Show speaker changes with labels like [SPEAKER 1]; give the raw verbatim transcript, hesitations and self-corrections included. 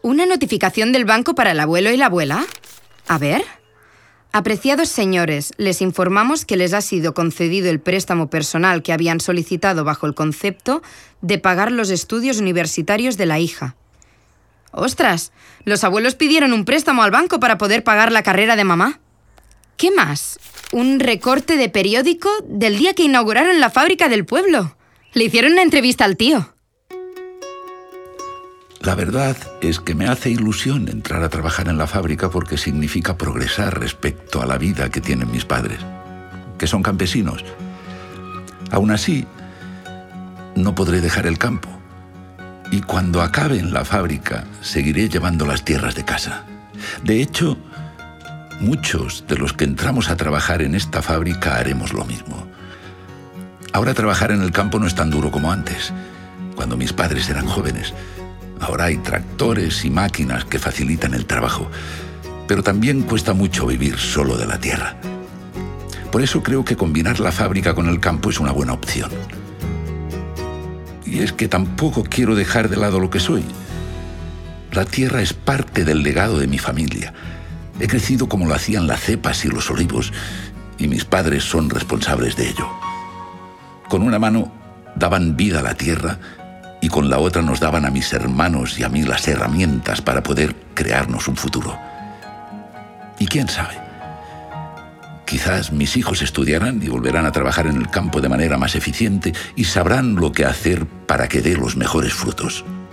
[SPEAKER 1] ¿Una notificación del banco para el abuelo y la abuela? A ver. Apreciados señores, les informamos que les ha sido concedido el préstamo personal que habían solicitado bajo el concepto de pagar los estudios universitarios de la hija. ¡Ostras! Los abuelos pidieron un préstamo al banco para poder pagar la carrera de mamá. ¿Qué más? Un recorte de periódico del día que inauguraron la fábrica del pueblo. Le hicieron una entrevista al tío.
[SPEAKER 2] La verdad es que me hace ilusión entrar a trabajar en la fábrica porque significa progresar respecto a la vida que tienen mis padres, que son campesinos. Aún así, no podré dejar el campo. Y cuando acabe en la fábrica, seguiré llevando las tierras de casa. De hecho, muchos de los que entramos a trabajar en esta fábrica haremos lo mismo. Ahora trabajar en el campo no es tan duro como antes, cuando mis padres eran jóvenes. Ahora hay tractores y máquinas que facilitan el trabajo, pero también cuesta mucho vivir solo de la tierra. Por eso creo que combinar la fábrica con el campo es una buena opción. Y es que tampoco quiero dejar de lado lo que soy. La tierra es parte del legado de mi familia. He crecido como lo hacían las cepas y los olivos, y mis padres son responsables de ello. Con una mano daban vida a la tierra y con la otra nos daban a mis hermanos y a mí las herramientas para poder crearnos un futuro. Y quién sabe, quizás mis hijos estudiarán y volverán a trabajar en el campo de manera más eficiente y sabrán lo que hacer para que dé los mejores frutos.